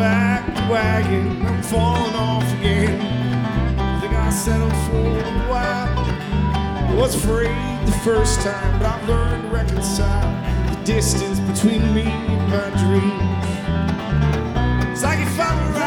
back the wagon, I'm falling off again. I think I settled for a while. I was afraid the first time, but I've learned to reconcile the distance between me and my dreams. It's like if I'm